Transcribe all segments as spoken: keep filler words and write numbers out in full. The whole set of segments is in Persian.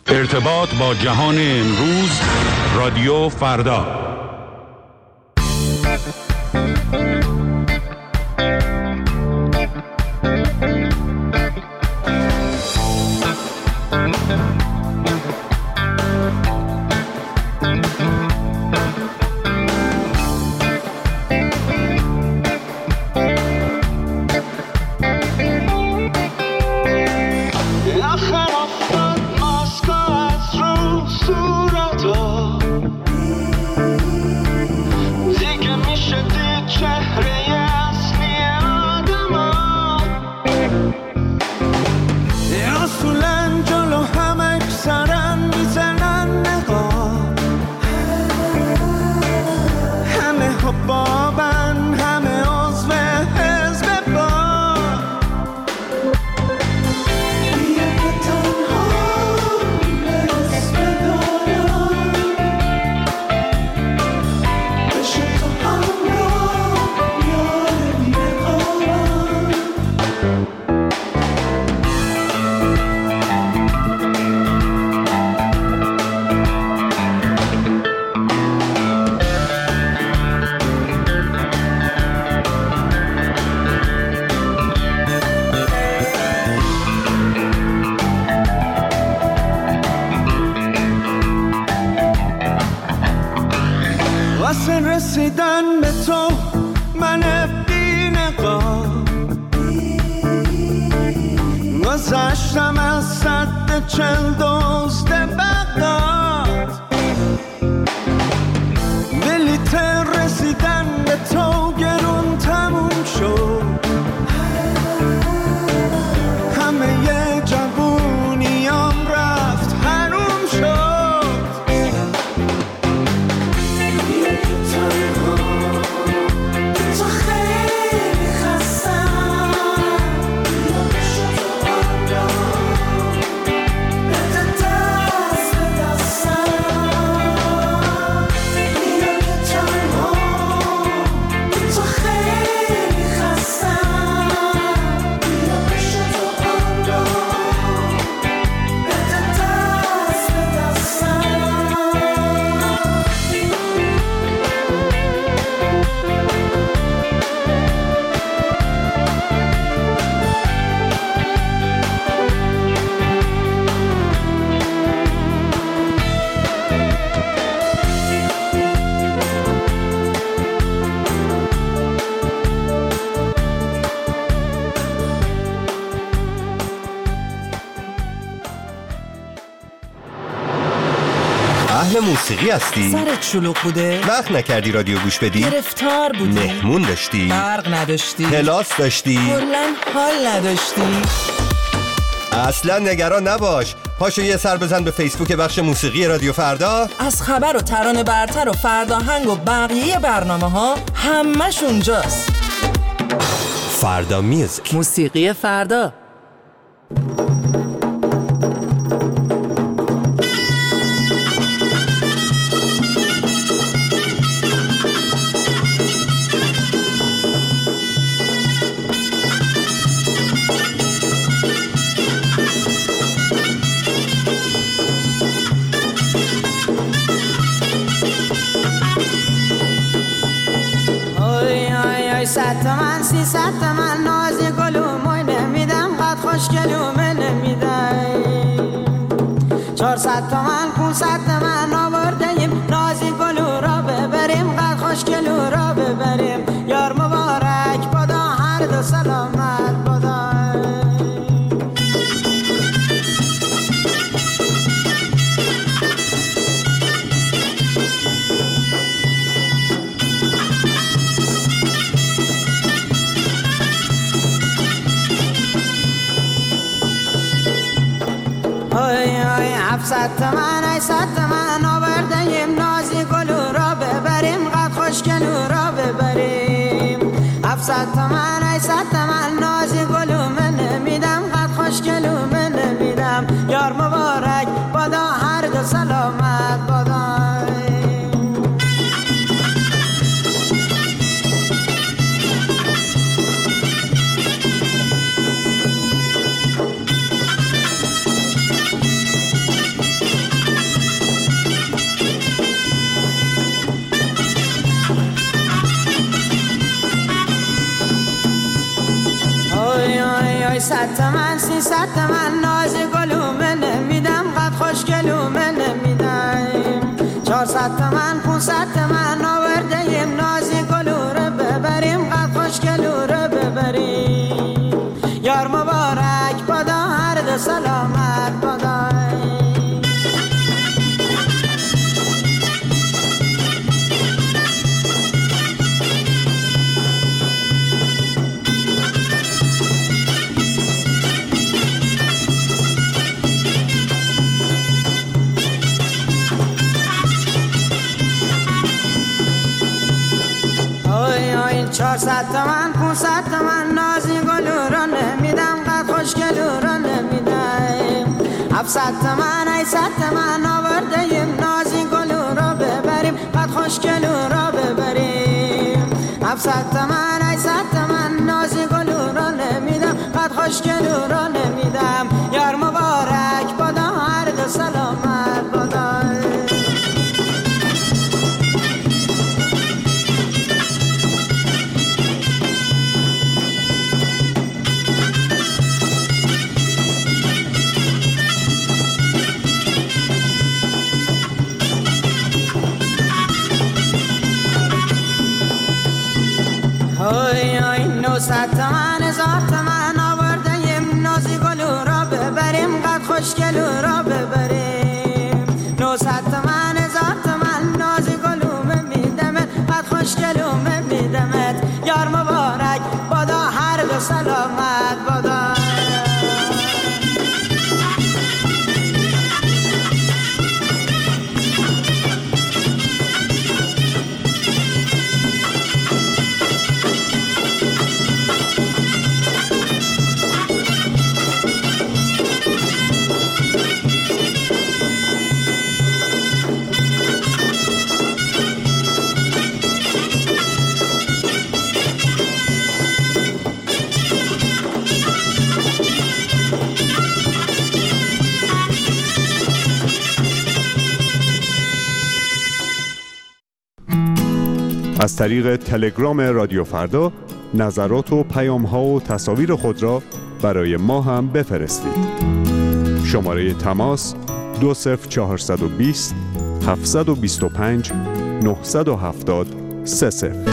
ارتباط با جهان امروز، رادیو فردا. رسیدن به تو من بی نقاب، گذشتم از صد چل دزد بغداد، بلیط رسیدن به تو گرون تموم شد، همه ی جوونیام رفت حروم شد. موسیقی هستی؟ سرت شلوغ بوده؟ وقت نکردی رادیو گوش بدی؟ گرفتار بودی؟ مهمون داشتی؟ برق نداشتی؟ کلاس داشتی؟ کلاً حال نداشتی؟ اصلا نگران نباش، پاشو یه سر بزن به فیسبوک بخش موسیقی رادیو فردا. از خبر و ترانه برتر و فرداهنگ و بقیه برنامه ها همش اونجاست. فردا میوزیک، موسیقی فردا. صد تومن سی صد تومن نازی گلوموی نمیدم قد خوش گلومه نمیدم چهارصد تومن پونصد تومن آوردیم نازی گلو را ببریم قد خوش گلو را ببریم یار مبارک بادا هر دو سلامت بادا هفتصد تومن هشتصد تومن آوردیم نازی گلو را ببریم قد خوش گلو را ببریم هفتصد تومن هشتصد تومن نازی گلو من نمیدم قد خوش گلو من نمیدم یار مبارک بادا هر دو سلامت بادا صد تومن سیصد تومن ناز گلومه نمیدم قد خوشگلومه نمیدم چهارصد تومن پونصد تومن آوردیم ناز گلوره ببریم قد خوشگلوره ببریم یار مبارک بادا هر دو سلامت بادا چهارصد تومن پونصد تومن نازی گلو را نمیدم قد خوشگلو را نمیدم هفتصد تومن هشتصد تومن آوردیم نازی گلو را ببریم قد خوشگلو را ببریم هفتصد تومن هشتصد تومن نازی گلو را نمیدم قد خوشگلو را نمیدم یار مبارک بادا هر دو سلامت بادا نوصد تومن هزار تومن آوردیم نازی گلو را ببریم قد خوشگلو را ببریم نوصد تومن هزار تومن نازی گلو میدمت قد خوشگلو میدمت یار مبارک بادا هر دو سلامت بادا از طریق تلگرام رادیو فردا نظرات و پیام‌ها و تصاویر خود را برای ما هم بفرستید. شماره تماس دو صفر چهارصد و بیست هفتصد و بیست و پنج نهصد و هفتاد سه صفر.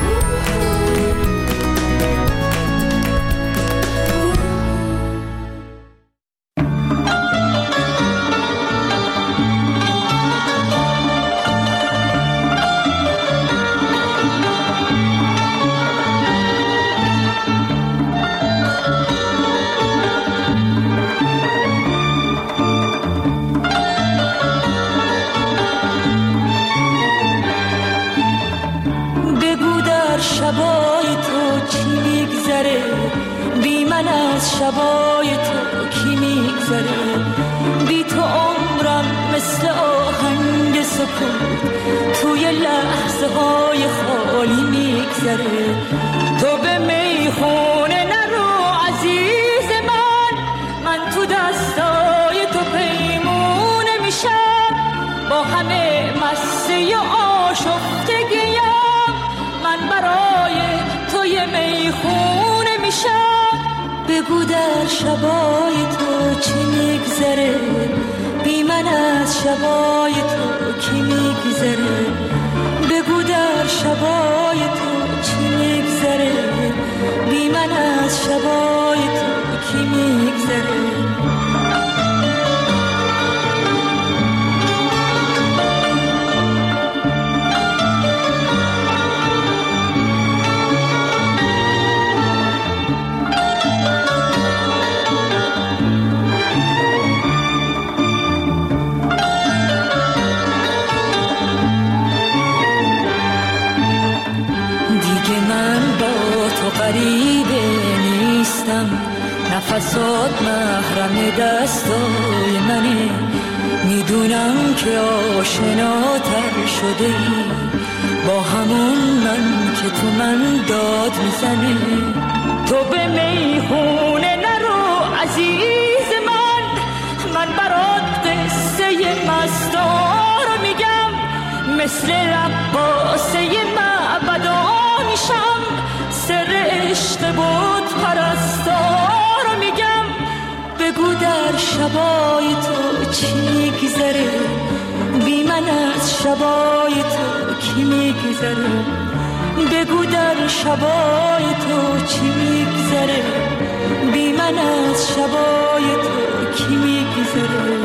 شبای تو چی میگذره بی من از شبای تو کی میگذره بی تو عمرم مثل آهنگ سکوت توی لحظه های خالی میگذره تو به میخونه نرو عزیز من من تو دستای تو پیمونه میشم با همه مسته آشفتگیم من برای توی میخونه میشم بگو در شبای تو چی میگذره بی من از شبای تو کی میگذره بگو در شبای تو چی میگذره بی من از شبای تو کی میگذره غریبه نیستم نفسات محرم دستای منه میدونم که آشناتر شده ای با همون من که تو من داد میزنه تو به میخونه نرو عزیز من من برات قصه مستار میگم مثل رقاصه معبدا میشم سر عشق بود پرستار میگم بگو در شبای تو چی میگذره، بی من از شبای تو کی میگذره. بگو در شبای تو چی میگذره، بی من از شبای تو کی میگذره.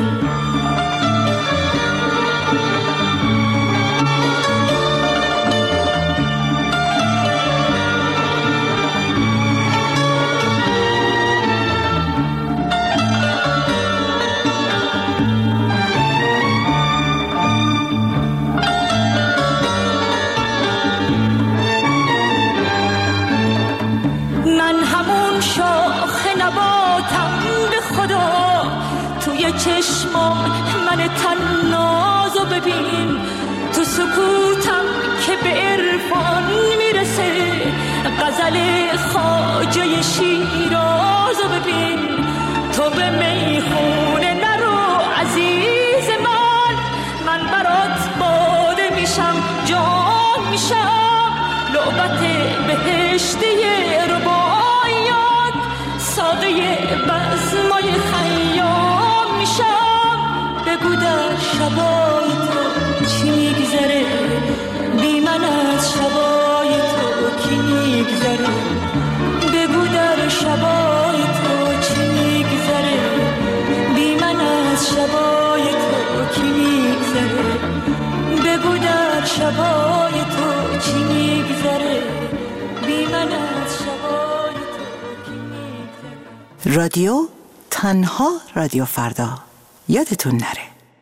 چشمام من تنازو ببین، تو سکوتم که به عرفان میرسه، غزل خواجه شیرازو ببین. تو به میخونه نرو عزیز من، من برات باده میشم جان میشم، لعبت بهشتی رباعیات، ساقه بزمای خیام. بگو در شبای تو چی میگذره، بی من از شبای تو کی میگذره. بگو در شبای تو چی میگذره، بی من از شبای تو کی میگذره. بگو در شبای تو چی میگذره، بی من از شبای تو کی میگذره. رادیو تنها رادیو فردا، یادتون نره.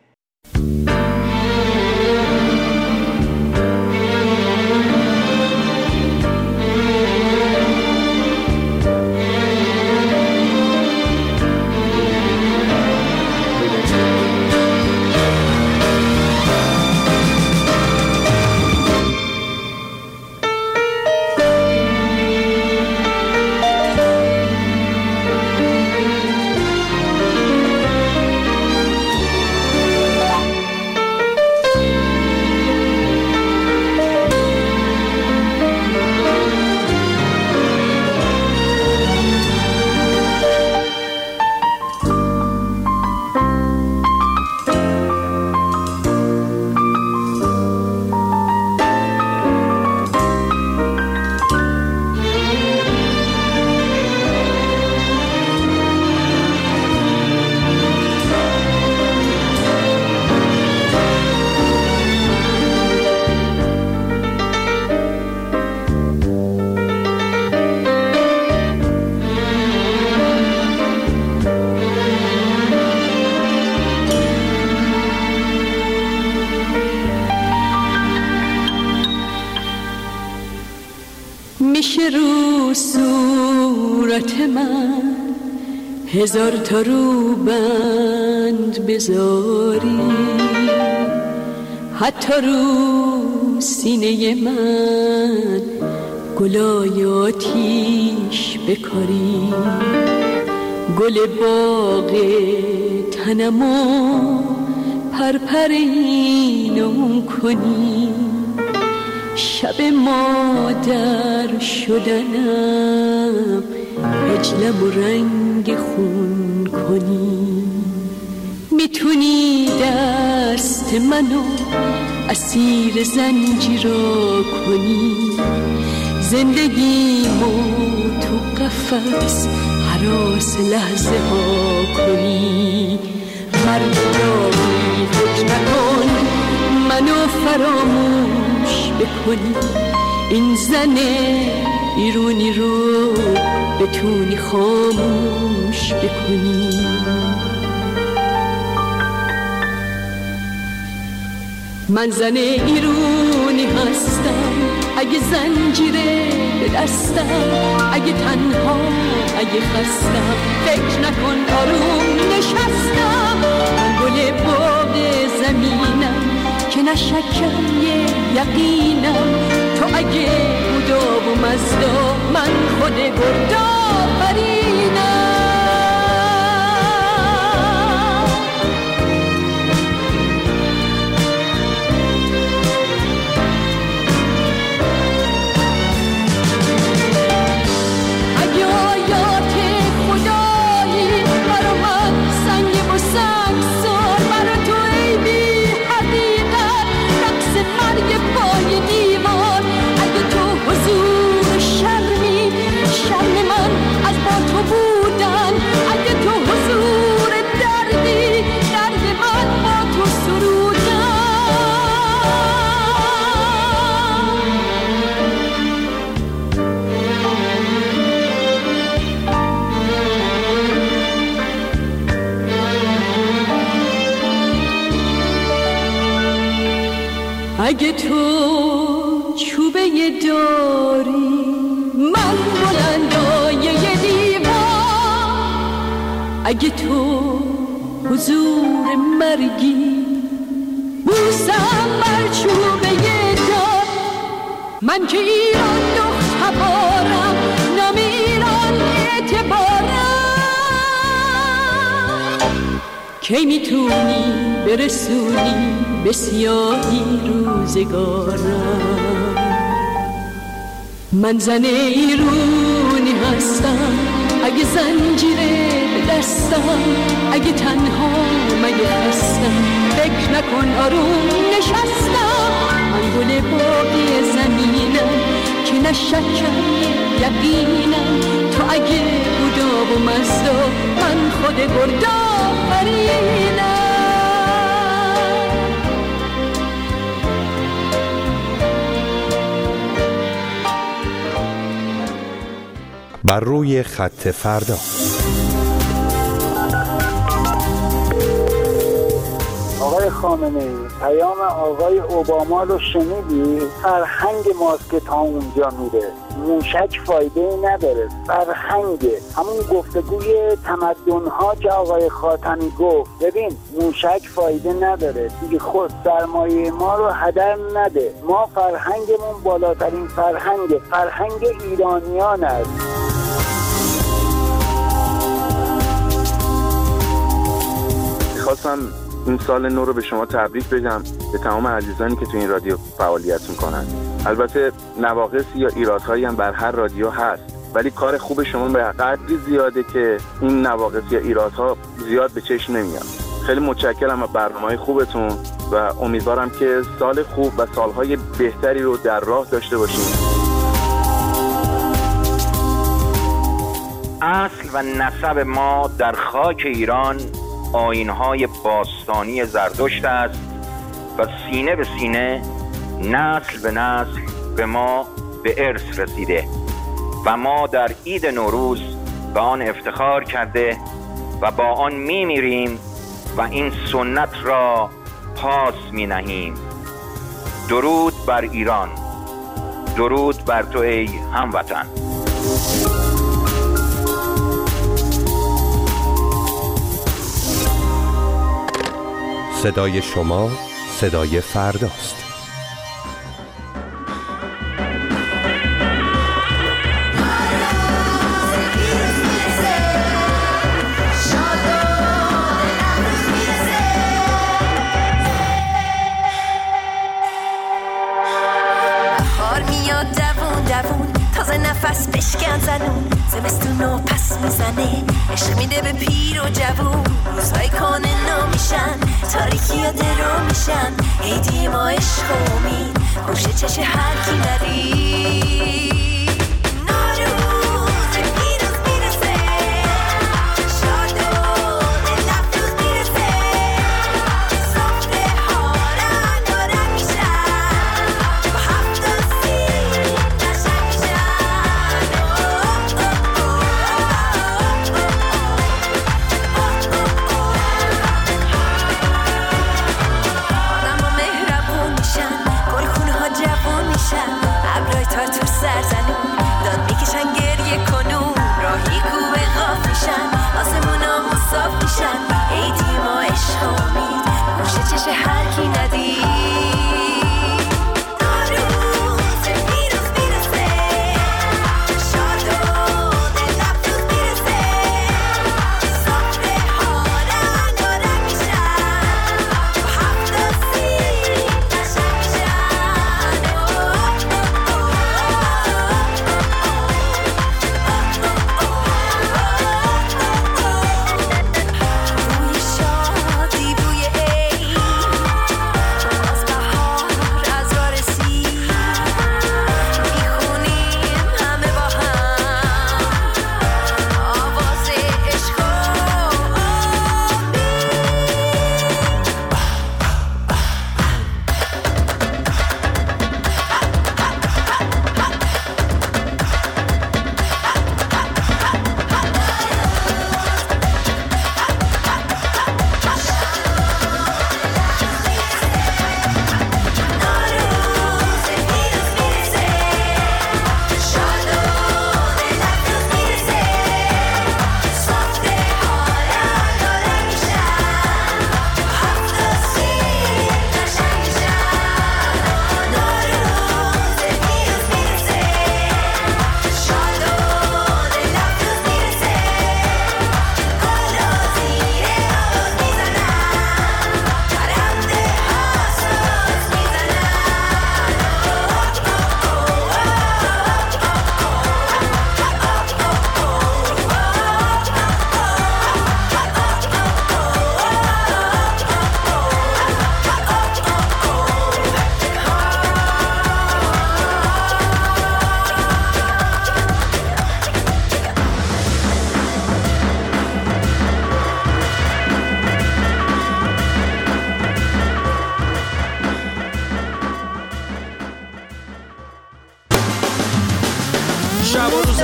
میشه رو صورت من هزار تا رو بند بذاری، حتی رو سینه من گلای آتیش بکاری، گل باغ تنمو پرپرینم کنی، شب مادر شدنم اجلم و رنگ خون کنی. میتونی دست منو اسیر زنجیرا کنی، زندگیمو تو قفس هراس لحظه ها کنی. مردمی فکر نکن منو فراموش بکنی، این زن ایرونی رو بتونی خاموش بکنی. من زن ایرونی هستم، اگه زنجیره به دستم، اگه تنها اگه خستم فکر نکن آروم نشستم. من گل باغ زمینم که نشکم یه یقینم، تو اگه بودا و مزدا من خود گردا فرینم. اگه آیات خدایی برا من اگه تو چوبه داری من بلندای دیوار، اگه تو حضور مرگی بوسم بر چوبه دار، من که ایران دخت بارم نام ایران اعتبارم، کی میتونی برسونی به سیاهی روزگارم؟ من زن ایرونی هستم، اگه زنجیره به دستم، اگه تنها مگه هستم، فکر نکن آروم نشستم، من گل باقی زمینم که نشکم یقینم، تو اگه بودا و مزدا من خود بردا فرینم. بر روی خط فردا. آقای خامنه‌ای، پیام آقای اوباما رو شنیدی؟ فرهنگ ماست که تا اونجا میره، موشک فایده نداره، فرهنگ همون گفتگوی تمدن‌ها که آقای خاتمی گفت، ببین موشک فایده نداره دیگه، خود سرمایه ما رو هدر نده، ما فرهنگمون بالاترین فرهنگ فرهنگ ایرانیان است. خواستم این سال نو رو به شما تبریک بگم، به تمام عزیزانی که تو این رادیو فعالیت میکنن. البته نواقص یا ایرادهایی هم بر هر رادیو هست، ولی کار خوب شما به قدری زیاده که این نواقص یا ایرادها زیاد به چشم نمیاد. خیلی متشکرم از برنامه‌های خوبتون و امیدوارم که سال خوب و سالهای بهتری رو در راه داشته باشیم. اصل و نسب ما در خاک ایران آیین‌های باستانی زرتشت است و سینه به سینه، نسل به نسل به ما به ارث رسیده و ما در عید نوروز به آن افتخار کرده و با آن می‌میریم و این سنت را پاس می‌نهیم. درود بر ایران، درود بر تو ای هموطن. صدای شما صدای فرداست. بهار میاد دوون دوون، تازه نفس بشکن زنون، زمستونو پس میزنه، عشق میده به پیر و جوون، روزهای کانه نو میشن، تاریکی و درو میشن، عیدی ما عشق و امید، گوشه چش هر کی ندید. ابرای تار تو سرزنون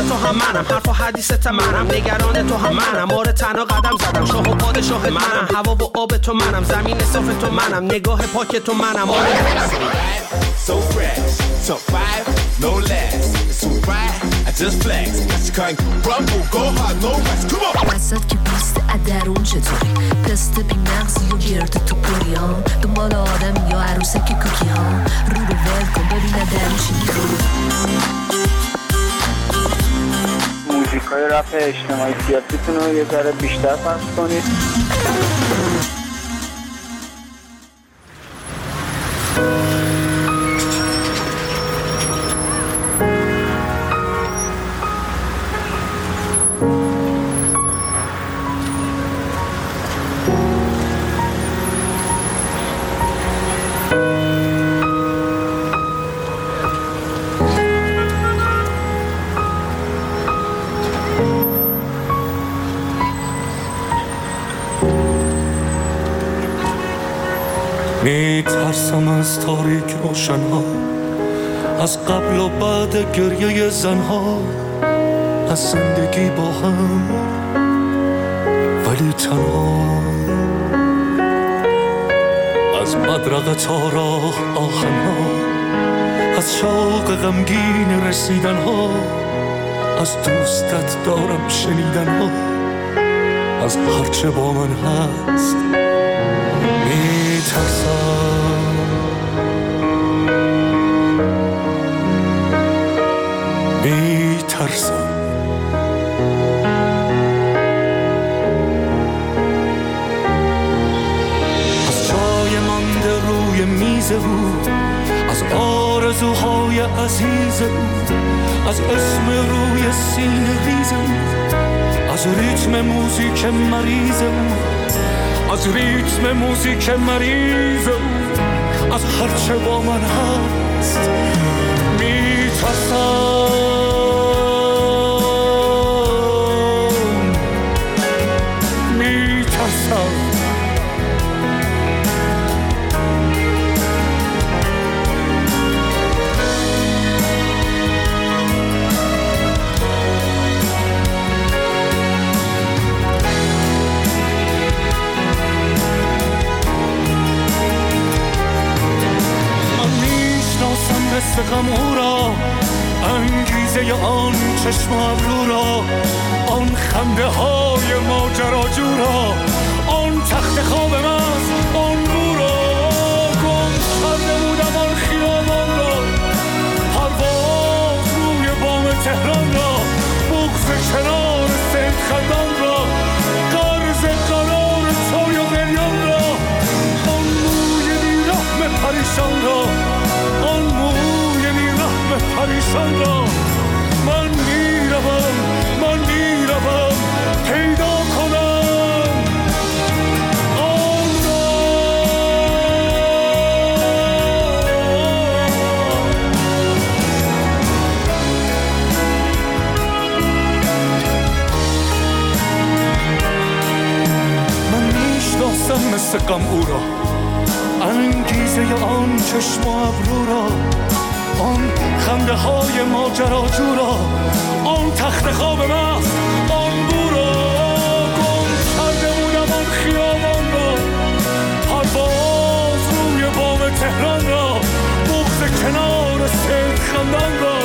تو هم منم، حرف و حدیثت منم، نگران تو هم منم، آره تنها قدم زدم، شاه و پادشاه منم، هوا و آب تو منم، زمین صاف تو منم، نگاه پاک تو منم، آره so fresh, top five, no less. It's alright, I just flex. Cause you can't rumble, go hard, no rest. Come on. وسط که پیست ادرون چطوری پست بی مغزی و گرد تو پوری ها دنبال آدم یا عروسک کوکی ها رو رو ول کن ببینه درونشی میخوری موزیک های رپ اجتماعی سیاسیتون رو یه ذره بیشتر پخش کنید. می ترسم از تاریک روشنها، از قبل و بعد گریه زنها، از زندگی با هم ولی تنها، از مدرق تا راه آهنها، از شوق غمگین رسیدنها، از دوستت دارم شنیدنها، از هرچه با من هست می ترسم، می ترسم. از جای مانده روی میز او، از آرزوهای عزیز او، از اسم روی سینه ریز او، از ریتم موزیک مریض او، از ریتم موزیک مریض او، از هرچه با من هست می ترسم، می ترسم. مثل غم او را، انگیزه آن چشم ابرو را، آن خنده های ماجراجو را، آن تخت خواب مست، آن بو را، گم کرده بودم آن خیابان را، پرواز روی بام تهران را، بغض کنار سید خندان را، قرض قرار توی و قلیان را، آن موی بیرحم پریشان را، آن موی بیرحم پریشان را. من میروم، من میروم پیدا کنم آن را. من میشناسم مثل غم او را، انگیزه آن چشم و ابرو را، آن خنده های ماجراجو را، آن تخت خواب مست، آن بو را، گم کرده بودم آن خیابان را، پرواز روی بام تهران را، بغض کنار سید خندان را،